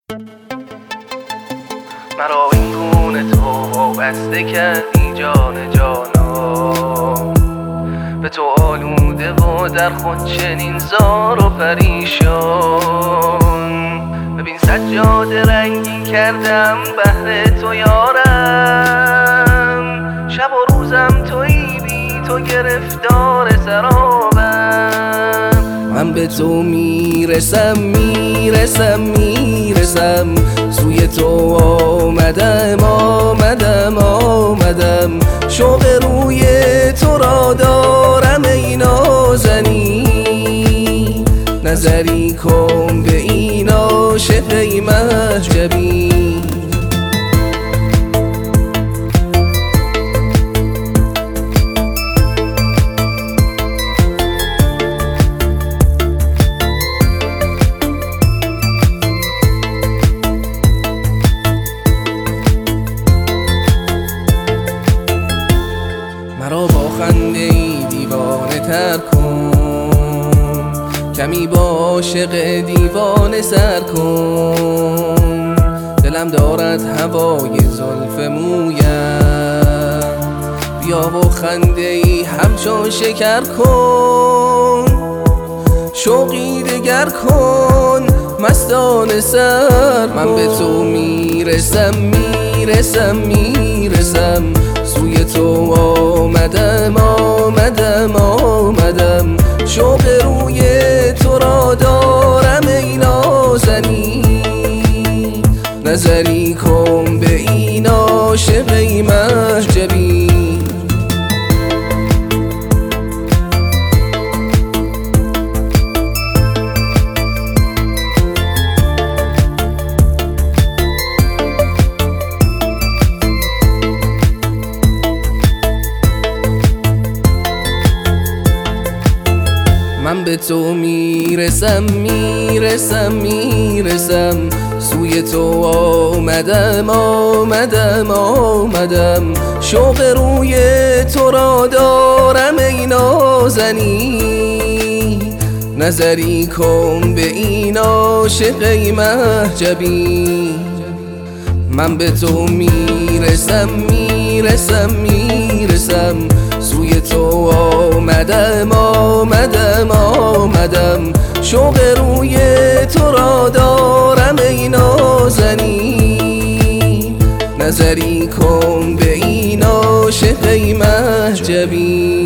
مرا این گونه تو بسته کردی جان جانم، به تو آلوده و در خود چنین زار و پریشان. ببین سجاده رنگین کردم بهر تو یارم، شب و روزم تویی بی تو گرفتار سرابم. من به تو میرسم میرسم میرسم، سوی تو آمدم آمدم آمدم. شوق روی تو را دارم ای نازنین، نظری کن به این عاشق ای مهجبین. مرا با خنده ای دیوانه تر کن، کمی با عاشق دیوانه سر کن. دلم دارد هوای زلف مویم، بیا و خنده ای همچون شکر کن. شوقی دگر کن مستانه سر، من به تو میرسم میرسم میرسم. سوی تو آمدم آمدم آمدم، شوق روی تو را دارم ای نازنین. نظری کن به این عاشق ای مهجبین. من به تو میرسم میرسم میرسم، سوی تو آمدم آمدم آمدم. شوق روی تو را دارم ای نازنین، نظری کن به این عاشق ای مهجبین. من به تو میرسم میرسم میرسم، سوی تو آمدم آمدم آمدم. شوق روی تو را دارم ای نازنین، نظری کن به این عاشق ای مهجبین.